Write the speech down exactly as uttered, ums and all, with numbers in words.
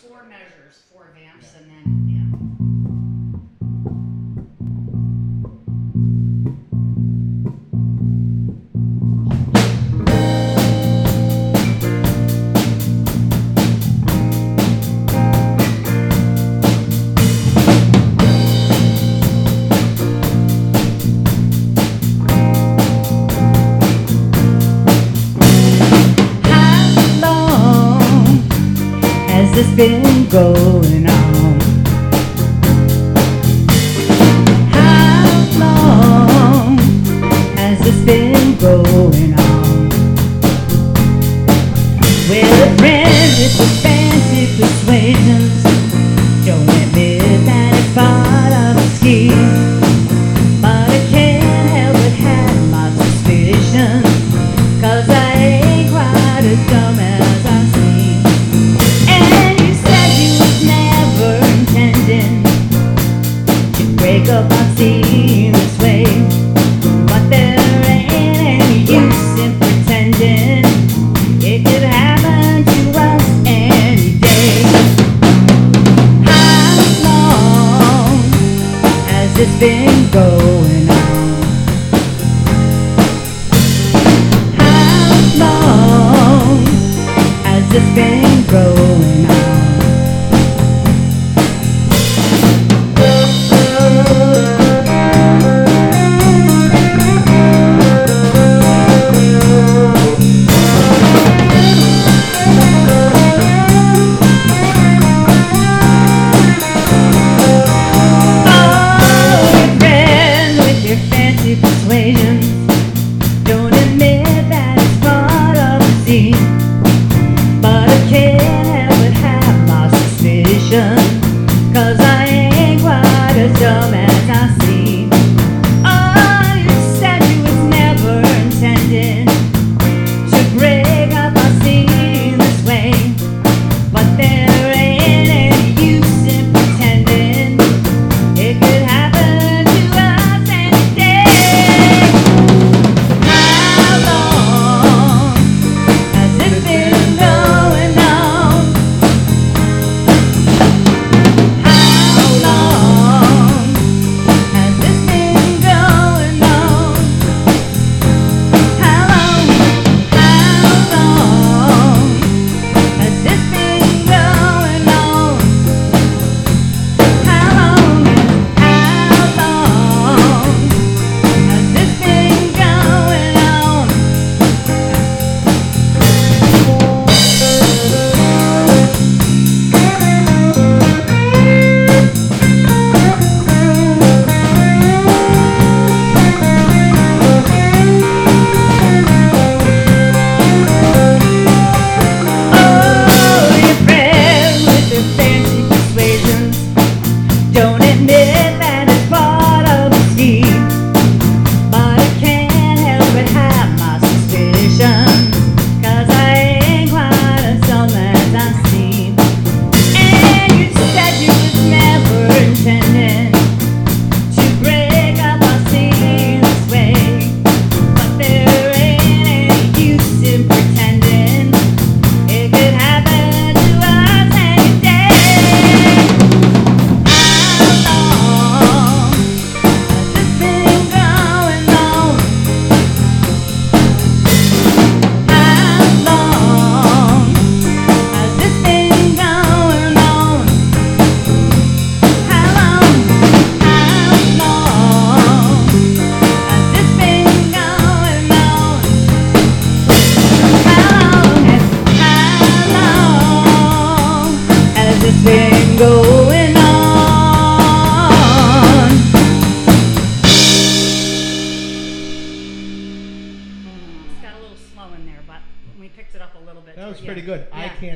four measures, four vamps, Yeah. and then, yeah. Has this been going on? How long has this been going on? Well, a friend with the fancy persuasions don't admit that it's part of the scheme, but I can't help but have my suspicions, 'cause I ain't quite as dumb as I seem. And you said you was never intending to break up our team this way, but there ain't any use in pretending it could happen to us any day. How long has this been going on? How long has this been going on? Persuasions don't admit that it's part of the scene, but I can't help but have my suspicion, 'cause I ain't quite as dumb as I seem. Oh, you said you was never intending to break up our scene this way, but there ain't any use in pretending it could happen to us any day. Don't admit that it's part of the scheme, but I can't help but have my suspicions, 'cause I ain't quite as dumb as I seem. And you said you was never intending to break up our scene this way, but there ain't any use in pretending it could happen to us any day. Been going on. It's got a little slow in there, but we picked it up a little bit. That was toward- pretty yeah. good. I Yeah. can't